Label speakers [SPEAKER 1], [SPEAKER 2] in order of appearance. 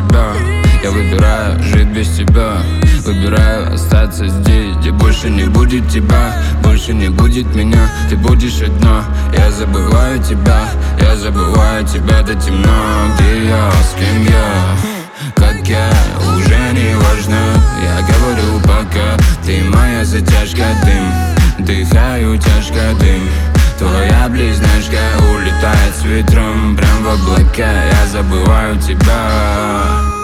[SPEAKER 1] себя. Я выбираю жить без тебя, выбираю остаться здесь, где больше не будет тебя, больше не будет меня, ты будешь одна. Я забываю тебя до темна. Где я, с кем я, как я, уже не важно. Я говорю пока, ты моя затяжка, дым, дыхаю тяжко, дым. Твоя близняшка улетает с ветром прям в облака. Я забываю тебя.